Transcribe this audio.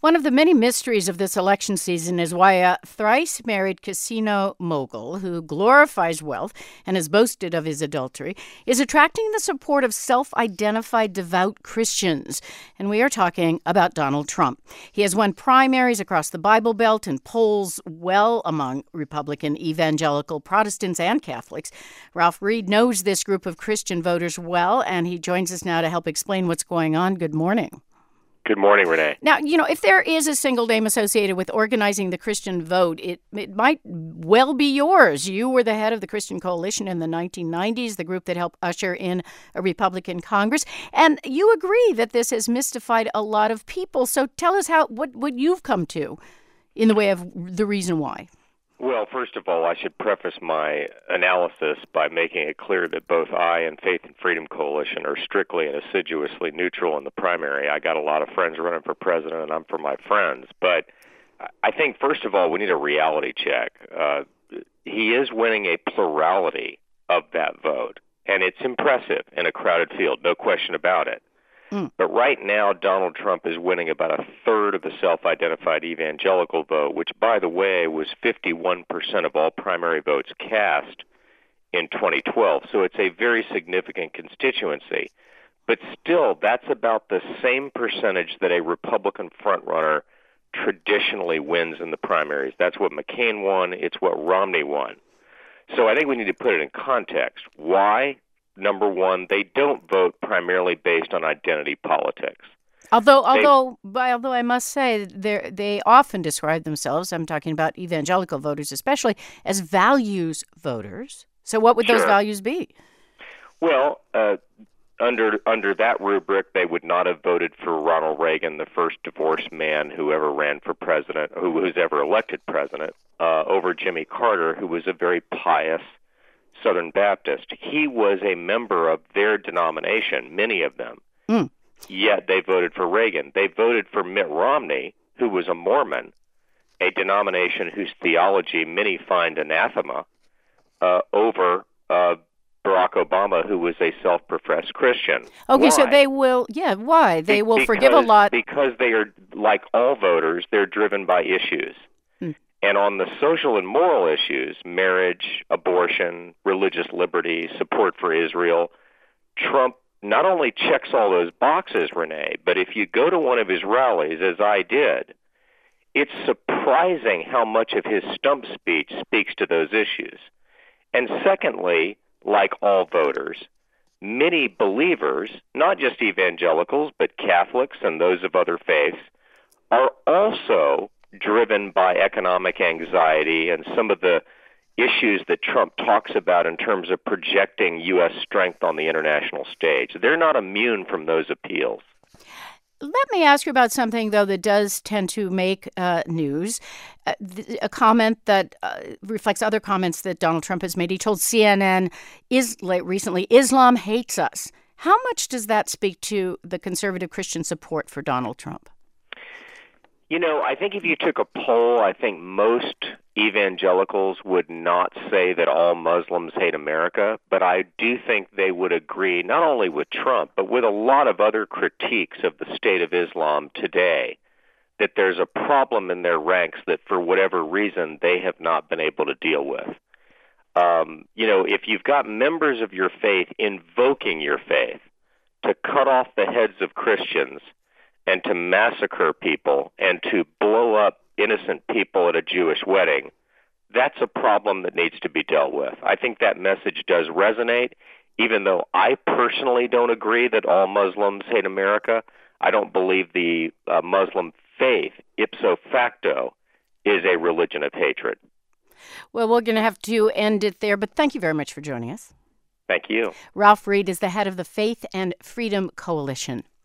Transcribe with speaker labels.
Speaker 1: One of the many mysteries of this election season is why a thrice-married casino mogul who glorifies wealth and has boasted of his adultery is attracting the support of self-identified devout Christians. And we are talking about Donald Trump. He has won primaries across the Bible Belt and polls well among Republican, evangelical, Protestants, and Catholics. Ralph Reed knows this group of Christian voters well, and he joins us now to help explain what's going on. Good morning.
Speaker 2: Good morning, Renee.
Speaker 1: Now, if there is a single name associated with organizing the Christian vote, it might well be yours. You were the head of the Christian Coalition in the 1990s, the group that helped usher in a Republican Congress. And you agree that this has mystified a lot of people. So tell us what you've come to in the way of the reason why.
Speaker 2: Well, first of all, I should preface my analysis by making it clear that both I and Faith and Freedom Coalition are strictly and assiduously neutral in the primary. I got a lot of friends running for president, and I'm for my friends. But I think, first of all, we need a reality check. He is winning a plurality of that vote, and it's impressive in a crowded field, no question about it. But right now, Donald Trump is winning about a third of the self-identified evangelical vote, which, by the way, was 51% of all primary votes cast in 2012. So it's a very significant constituency. But still, that's about the same percentage that a Republican frontrunner traditionally wins in the primaries. That's what McCain won. It's what Romney won. So I think we need to put it in context. Why? Number one, they don't vote primarily based on identity politics.
Speaker 1: Although I must say, they often describe themselves, I'm talking about evangelical voters especially, as values voters. So what would those values be?
Speaker 2: Well, under that rubric, they would not have voted for Ronald Reagan, the first divorced man who ever ran for president, who was ever elected president, over Jimmy Carter, who was a very pious Southern Baptist. He was a member of their denomination, many of them, yet they voted for Reagan. They voted for Mitt Romney, who was a Mormon, a denomination whose theology many find anathema, over Barack Obama, who was a self-professed Christian.
Speaker 1: Okay,
Speaker 2: why?
Speaker 1: So they will, why? They will forgive a lot.
Speaker 2: Because they are, like all voters, they're driven by issues. And on the social and moral issues, marriage, abortion, religious liberty, support for Israel, Trump not only checks all those boxes, Renee, but if you go to one of his rallies, as I did, it's surprising how much of his stump speech speaks to those issues. And secondly, like all voters, many believers, not just evangelicals, but Catholics and those of other faiths, are also driven by economic anxiety and some of the issues that Trump talks about in terms of projecting U.S. strength on the international stage. They're not immune from those appeals.
Speaker 1: Let me ask you about something, though, that does tend to make news. A comment that reflects other comments that Donald Trump has made. He told CNN recently, Islam hates us. How much does that speak to the conservative Christian support for Donald Trump?
Speaker 2: I think if you took a poll, I think most evangelicals would not say that all Muslims hate America, but I do think they would agree not only with Trump, but with a lot of other critiques of the state of Islam today, that there's a problem in their ranks that for whatever reason they have not been able to deal with. If you've got members of your faith invoking your faith to cut off the heads of Christians and to massacre people and to blow up innocent people at a Jewish wedding, that's a problem that needs to be dealt with. I think that message does resonate. Even though I personally don't agree that all Muslims hate America, I don't believe the Muslim faith, ipso facto, is a religion of hatred.
Speaker 1: Well, we're going to have to end it there, but thank you very much for joining us.
Speaker 2: Thank you.
Speaker 1: Ralph Reed is the head of the Faith and Freedom Coalition.